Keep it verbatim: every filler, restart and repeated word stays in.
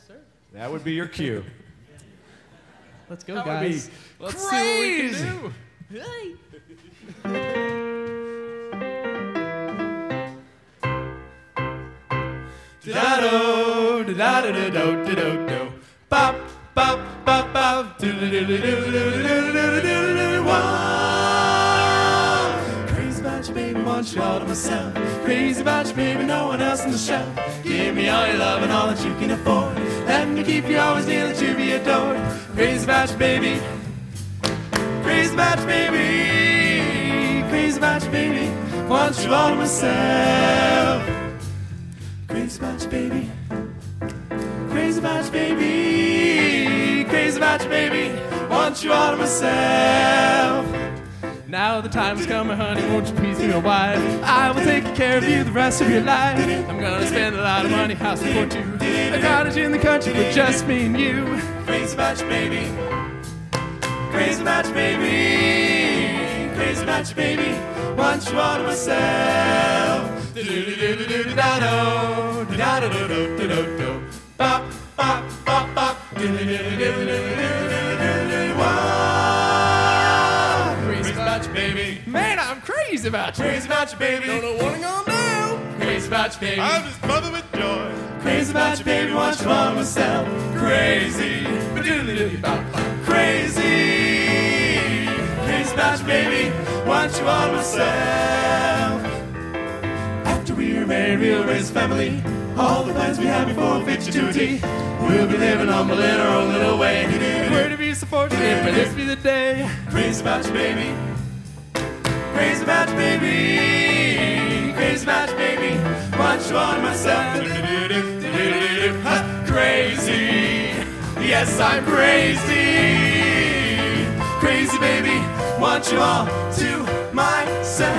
sir. That would be your cue. Let's go, That guys. would be Let's crazy. see what we can do. Da-do, da-da-da-do-da-do-do. Bop, bop, bop, bop. Do-do-do-do-do-do-do-do-do-do. Wow. Crazy about you, baby, want you all to myself. Crazy about you, baby, no one else in the show. Give me all your love and all that you can afford. Let me keep you always near, that you be adored. Crazy about you, baby. Crazy about you, baby. Crazy about you, baby. Want you all to myself. Crazy about you, baby. Crazy about you, baby. Crazy about you, baby. Want you all to myself. Now the time has come, honey, won't you please be my wife? I will take care of you the rest of your life. I'm gonna spend a lot of money, I'll support you. A cottage in the country for just me and you. Crazy about you, baby. Crazy about you, baby. Crazy about you, baby. Want you all to myself. Do-do-do-do-do-do-do. Do-do-do-do-do-do-do. Bop, bop, bop, bop. Do-do-do-do-do-do-do-do-do. Wow. Crazy about you, baby. Man, I'm crazy about you. Crazy about you, baby. Don't know what I'm gonna do. Crazy about you, baby. I'm just mother with joy. Crazy about you, baby. Want you all to myself. Crazy. Crazy. Crazy about you, baby. Want you all to myself. After we are married, we'll raise a family. All the plans we had before fit you to a T. We'll be living humble in our own little way. Where to be so fortunate, but this be the day. Crazy about you, baby. Crazy about you, baby. Crazy about you, baby. Want you all to myself. Crazy. Yes, I'm crazy. Crazy, baby. Want you all to myself.